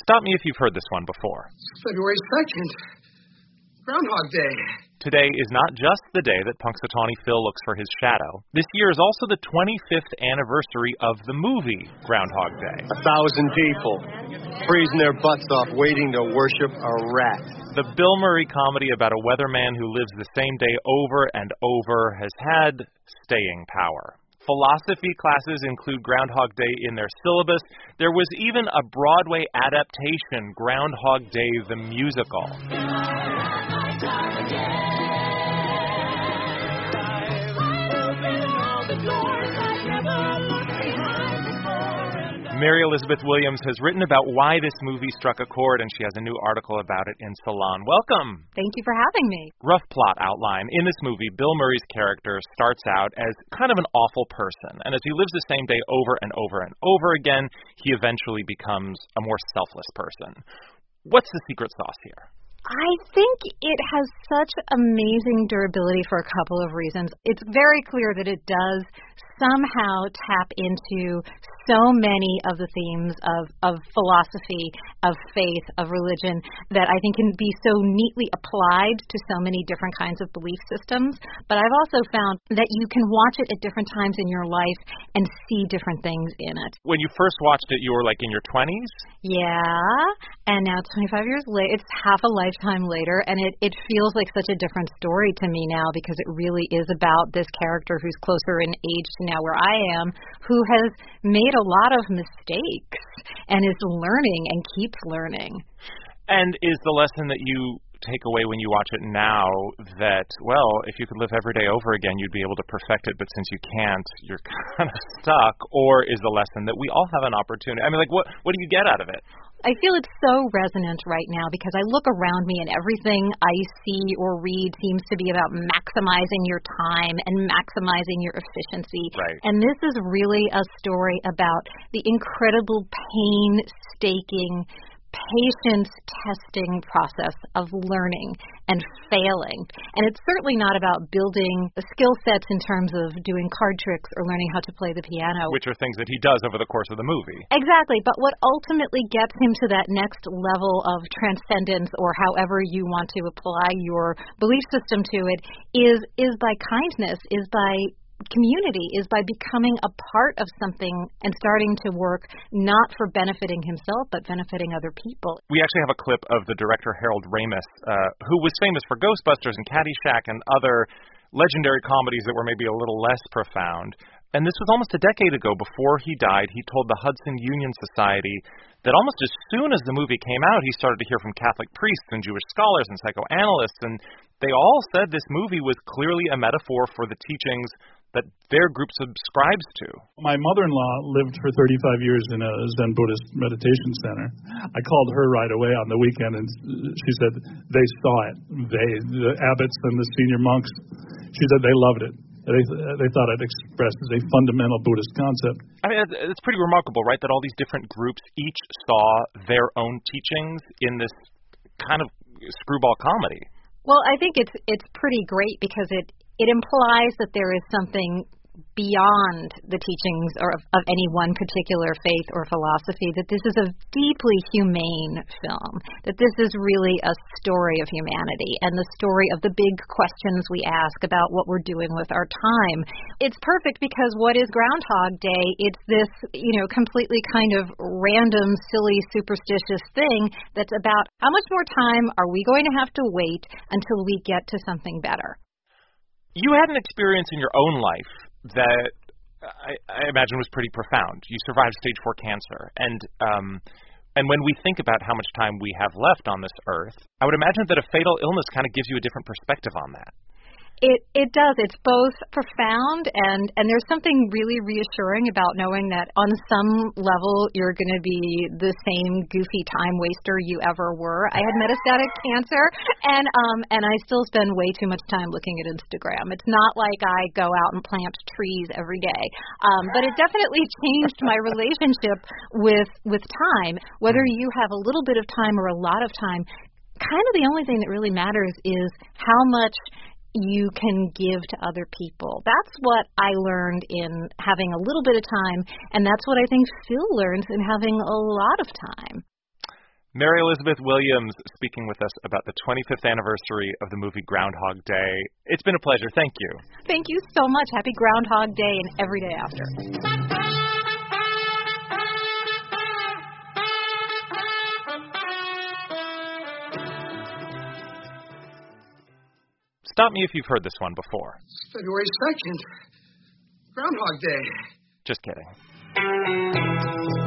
Stop me if you've heard this one before. February 2nd. Groundhog Day. Today is not just the day that Punxsutawney Phil looks for his shadow. This year is also the 25th anniversary of the movie Groundhog Day. 1,000 people freezing their butts off waiting to worship a rat. The Bill Murray comedy about a weatherman who lives the same day over and over has had staying power. Philosophy classes include Groundhog Day in their syllabus. There was even a Broadway adaptation, Groundhog Day the Musical. Mary Elizabeth Williams has written about why this movie struck a chord, and she has a new article about it in Salon. Welcome. Thank you for having me. Rough plot outline. In this movie, Bill Murray's character starts out as kind of an awful person, and as he lives the same day over and over and over again, he eventually becomes a more selfless person. What's the secret sauce here? I think it has such amazing durability for a couple of reasons. It's very clear that it does somehow tap into so many of the themes of philosophy, of faith, of religion, that I think can be so neatly applied to so many different kinds of belief systems. But I've also found that you can watch it at different times in your life and see different things in it. When you first watched it, you were like in your 20s? Yeah, and now 25 years later, it's half a lifetime later, and it feels like such a different story to me now, because it really is about this character who's closer in age to now where I am, who has made a lot of mistakes and is learning and keeps learning. And is the lesson that you take away when you watch it now that, well, if you could live every day over again, you'd be able to perfect it, but since you can't, you're kind of stuck? Or is the lesson that we all have an opportunity? I mean, like, what do you get out of it? I feel it's so resonant right now because I look around me and everything I see or read seems to be about maximizing your time and maximizing your efficiency. Right. And this is really a story about the incredible painstaking patience-testing process of learning and failing. And it's certainly not about building skill sets in terms of doing card tricks or learning how to play the piano. Which are things that he does over the course of the movie. Exactly. But what ultimately gets him to that next level of transcendence, or however you want to apply your belief system to it, is by kindness, is by community, is by becoming a part of something and starting to work not for benefiting himself, but benefiting other people. We actually have a clip of the director Harold Ramis, who was famous for Ghostbusters and Caddyshack and other legendary comedies that were maybe a little less profound. And this was almost a decade ago. Before he died, he told the Hudson Union Society that almost as soon as the movie came out, he started to hear from Catholic priests and Jewish scholars and psychoanalysts, and they all said this movie was clearly a metaphor for the teachings that their group subscribes to. My mother-in-law lived for 35 years in a Zen Buddhist meditation center. I called her right away on the weekend, and she said they saw it. The abbots and the senior monks, she said they loved it. They thought it expressed a fundamental Buddhist concept. I mean, it's pretty remarkable, right, that all these different groups each saw their own teachings in this kind of screwball comedy. Well, I think it's pretty great because it implies that there is something beyond the teachings or of any one particular faith or philosophy, that this is a deeply humane film, that this is really a story of humanity and the story of the big questions we ask about what we're doing with our time. It's perfect because what is Groundhog Day? It's this, completely kind of random, silly, superstitious thing that's about how much more time are we going to have to wait until we get to something better. You had an experience in your own life that I imagine was pretty profound. You survived stage 4 cancer, and when we think about how much time we have left on this earth, I would imagine that a fatal illness kind of gives you a different perspective on that. It does. It's both profound and there's something really reassuring about knowing that on some level you're going to be the same goofy time waster you ever were. I had metastatic cancer and I still spend way too much time looking at Instagram. It's not like I go out and plant trees every day. But it definitely changed my relationship with time. Whether you have a little bit of time or a lot of time, kind of the only thing that really matters is how much you can give to other people. That's what I learned in having a little bit of time, and that's what I think Phil learns in having a lot of time. Mary Elizabeth Williams speaking with us about the 25th anniversary of the movie Groundhog Day. It's been a pleasure. Thank you. Thank you so much. Happy Groundhog Day and every day after. Stop me if you've heard this one before. It's February 2nd. Groundhog Day. Just kidding.